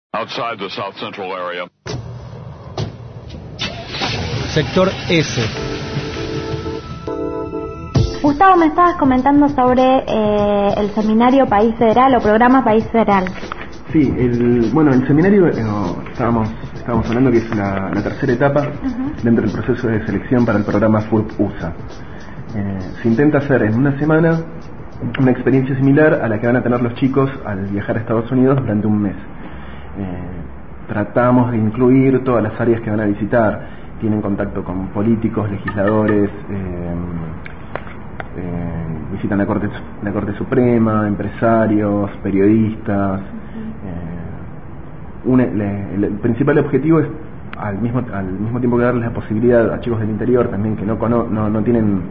outside the South Central area. Sector S. Gustavo, me estabas comentando sobre el seminario País Federal o programa País Federal. Sí, el seminario estábamos hablando que es la tercera etapa dentro del proceso de selección para el programa FURP-USA. Se intenta hacer en una semana una experiencia similar a la que van a tener los chicos al viajar a Estados Unidos durante un mes. Tratamos de incluir todas las áreas que van a visitar. Tienen contacto con políticos, legisladores, visitan la Corte Suprema, empresarios, periodistas. El principal objetivo es al mismo tiempo que darles la posibilidad a chicos del interior también que no tienen,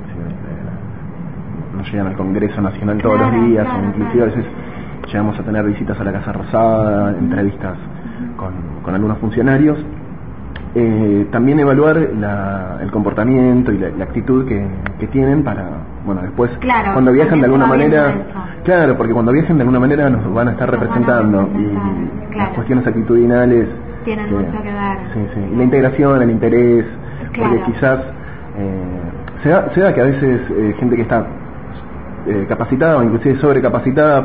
no llegan al Congreso Nacional todos los días, o inclusive a veces llegamos a tener visitas a la Casa Rosada, entrevistas con algunos funcionarios. También evaluar el comportamiento y la actitud que tienen para, después cuando viajan de alguna manera, porque cuando viajen de alguna manera nos van a estar representando y las cuestiones actitudinales tienen mucho que ver. Sí. Y la integración, el interés, porque quizás se da que a veces gente que está capacitada o inclusive sobrecapacitada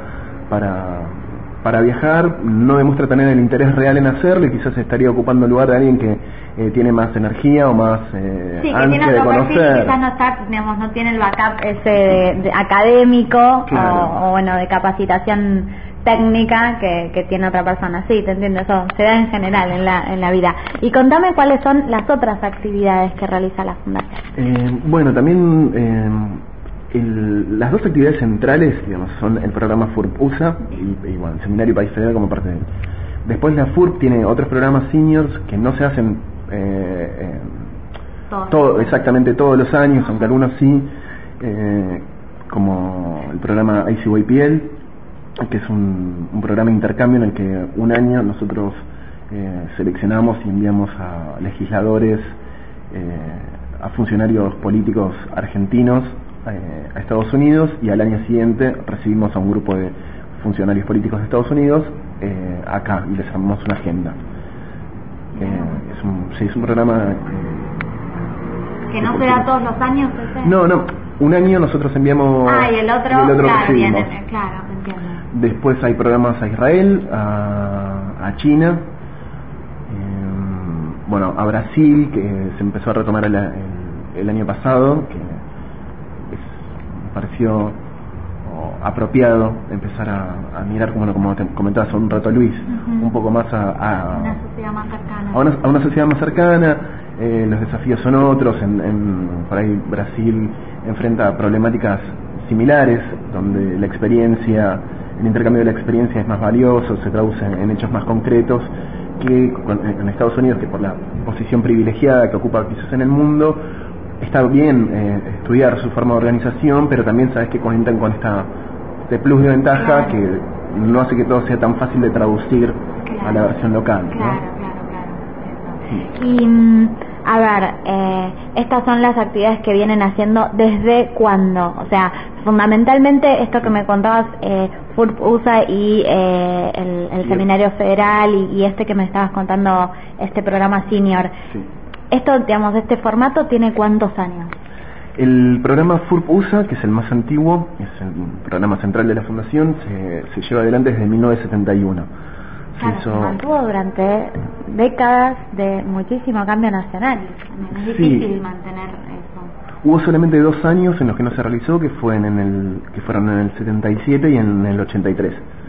para viajar no demuestra tener el interés real en hacerlo y quizás estaría ocupando el lugar de alguien que tiene más energía o más ansia de conocer. Quizás no tiene el backup ese de académico o de capacitación técnica que tiene otra persona. Sí, te entiendo, eso se da en general en la vida. Y contame cuáles son las otras actividades que realiza la Fundación. También las dos actividades centrales, son el programa FURP-USA y el seminario País Federal como parte de él. Después la FURP tiene otros programas seniors que no se hacen exactamente todos los años, aunque algunos sí, como el programa ICYPL, que es un programa de intercambio en el que un año nosotros seleccionamos y enviamos a legisladores, a funcionarios políticos argentinos a Estados Unidos, y al año siguiente recibimos a un grupo de funcionarios políticos de Estados Unidos acá y les armamos una agenda. Es un programa que no se da todos los años. No, un año nosotros enviamos y el otro recibimos. Entiendo. Después hay programas a Israel, a China, a Brasil, que se empezó a retomar el año pasado, que me pareció apropiado empezar a mirar, como te comentabas un rato, Luis, un poco más a una sociedad más cercana. A una sociedad más cercana. Los desafíos son otros. Por ahí Brasil enfrenta problemáticas similares, donde la experiencia, el intercambio de la experiencia es más valioso, se traduce en hechos más concretos que en Estados Unidos, que por la posición privilegiada que ocupa quizás en el mundo, está bien estudiar su forma de organización, pero también sabes que cuentan con este plus de ventaja que no hace que todo sea tan fácil de traducir a la versión local. Claro. Y estas son las actividades que vienen haciendo ¿desde cuándo? O sea, fundamentalmente esto que me contabas, FURP-USA y el seminario federal y este que me estabas contando, este programa senior. Sí. Este formato ¿tiene cuántos años? El programa FURP-USA, que es el más antiguo, es el programa central de la Fundación, se lleva adelante desde 1971. Se mantuvo durante décadas de muchísimo cambio nacional. Es difícil mantener eso. Hubo solamente 2 años en los que no se realizó, que fueron en el 77 y en el 83,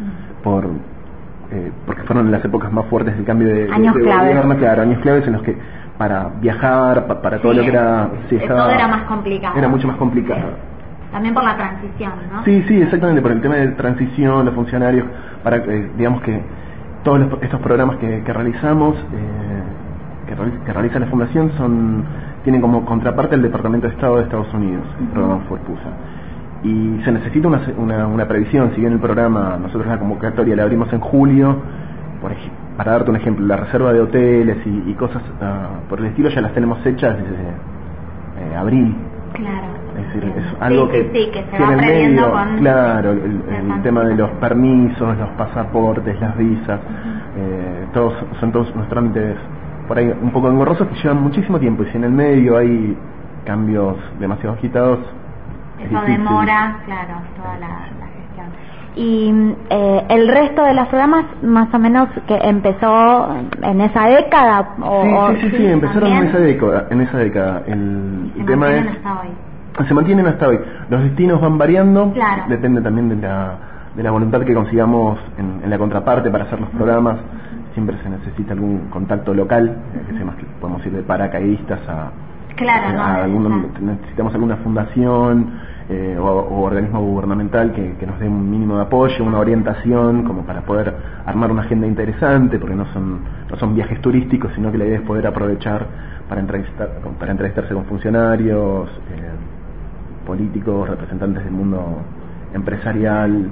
porque fueron las épocas más fuertes del cambio de gobierno, años claves en los que para viajar, para todo lo que era... todo era más complicado. Era mucho más complicado. También por la transición, ¿no? Sí, exactamente, por el tema de transición, los funcionarios, para digamos que todos estos programas que realizamos, que realiza la Fundación, tienen como contraparte el Departamento de Estado de Estados Unidos, el programa FURP-USA. Y se necesita una previsión. Si bien el programa, nosotros la convocatoria la abrimos en julio, para darte un ejemplo, la reserva de hoteles y cosas por el estilo ya las tenemos hechas desde abril. Claro. Es decir, es algo que se va previendo con... Claro, el tema de los permisos, los pasaportes, las visas, son todos unos trámites por ahí un poco engorrosos que llevan muchísimo tiempo, y si en el medio hay cambios demasiado agitados, eso demora, claro, toda la gestión. Y el resto de los programas, más o menos, que empezó en esa década, sí, empezaron en esa década. El tema es hasta hoy. Se mantienen hasta hoy. Los destinos van variando, claro. Depende también de la voluntad que consigamos en la contraparte para hacer los programas. Siempre se necesita algún contacto local, que sea más que podemos ir de paracaidistas necesitamos alguna fundación o organismo gubernamental que nos dé un mínimo de apoyo, una orientación, como para poder armar una agenda interesante, porque no son viajes turísticos, sino que la idea es poder aprovechar para entrevistarse con funcionarios, políticos, representantes del mundo empresarial.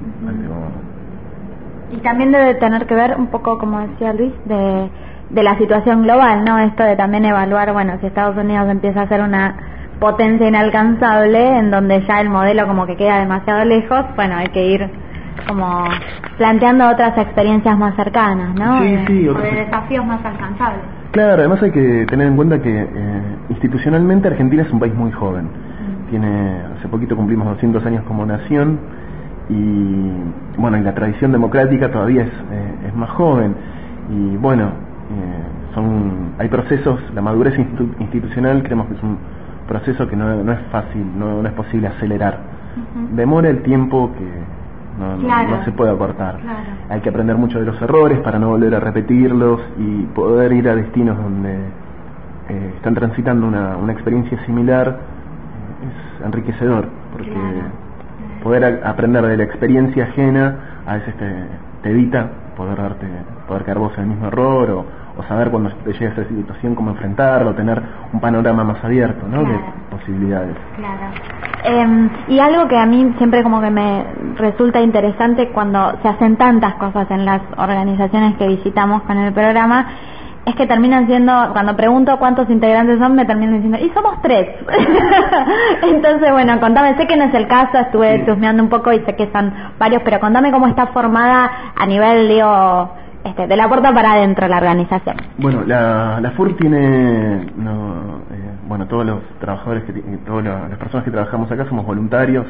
Y también debe tener que ver un poco, como decía Luis, de la situación global, ¿no? Esto de también evaluar, bueno, si Estados Unidos empieza a ser una potencia inalcanzable, en donde ya el modelo como que queda demasiado lejos, bueno, hay que ir como planteando otras experiencias más cercanas, ¿no? O de desafíos más alcanzables. Claro, además hay que tener en cuenta que institucionalmente Argentina es un país muy joven. Hace poquito cumplimos 200 años como nación, y bueno, y la tradición democrática todavía es más joven, y bueno, hay procesos. La madurez institucional creemos que es un proceso que no es fácil, no es posible acelerar. Demora el tiempo que no se puede acortar. Claro. Hay que aprender mucho de los errores para no volver a repetirlos y poder ir a destinos donde están transitando una experiencia similar. Es enriquecedor, porque poder aprender de la experiencia ajena a veces te evita poder caer vos en el mismo error, o saber cuando te llega a esa situación cómo enfrentarlo, tener un panorama más abierto, ¿no? De posibilidades. Claro. Y algo que a mí siempre como que me resulta interesante cuando se hacen tantas cosas en las organizaciones que visitamos con el programa, es que terminan siendo, cuando pregunto cuántos integrantes son, me terminan diciendo, y somos 3. Entonces, bueno, contame, sé que no es el caso, estuve chusmeando un poco y sé que son varios, pero contame cómo está formada a nivel, de la puerta para adentro la organización. Bueno, la FUR tiene, todos los trabajadores, todas las personas que trabajamos acá somos voluntarios,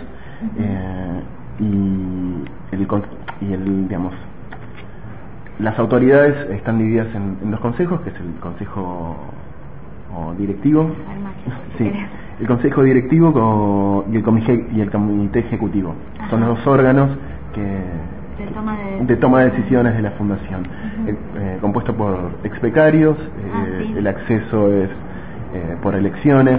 digamos, las autoridades están divididas en dos consejos, que es el consejo directivo, el consejo directivo y el comité ejecutivo. Ajá. Son los dos órganos de toma de decisiones de la fundación, compuesto por expecarios. El acceso es por elecciones.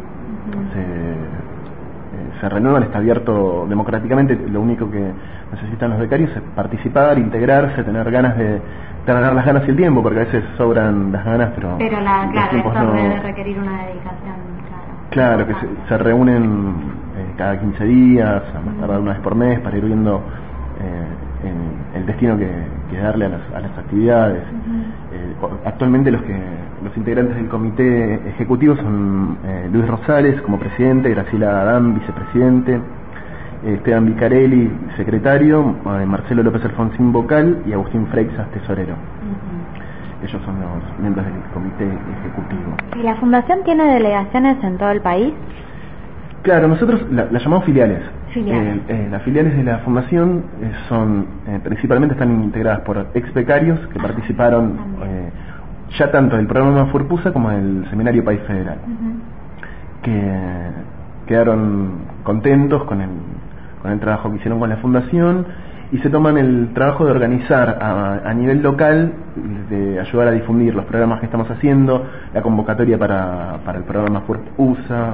Se renuevan, está abierto democráticamente. Lo único que necesitan los becarios es participar, integrarse, tener las ganas y el tiempo, porque a veces sobran las ganas, pero esto debe requerir una dedicación. Claro, que se reúnen cada 15 días, a más tardar una vez por mes, para ir viendo el destino que darle a las actividades. Actualmente los integrantes del comité ejecutivo son Luis Rosales como presidente, Graciela Adán vicepresidente, Esteban Vicarelli secretario, Marcelo López Alfonsín vocal y Agustín Freixas tesorero. Ellos son los miembros del comité ejecutivo. ¿Y la fundación tiene delegaciones en todo el país? Claro, nosotros la llamamos filiales. Las filiales de la fundación principalmente están integradas por ex becarios que participaron ya tanto del programa Furpusa como del seminario País Federal, que quedaron contentos con el trabajo que hicieron con la fundación y se toman el trabajo de organizar a nivel local, de ayudar a difundir los programas que estamos haciendo, la convocatoria para el programa Furpusa,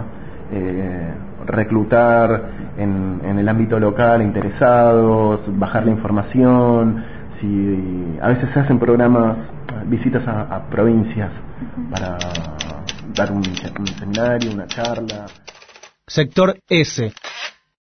reclutar en el ámbito local interesados, bajar la información. A veces se hacen programas, visitas a provincias para dar un seminario, una charla. Sector S.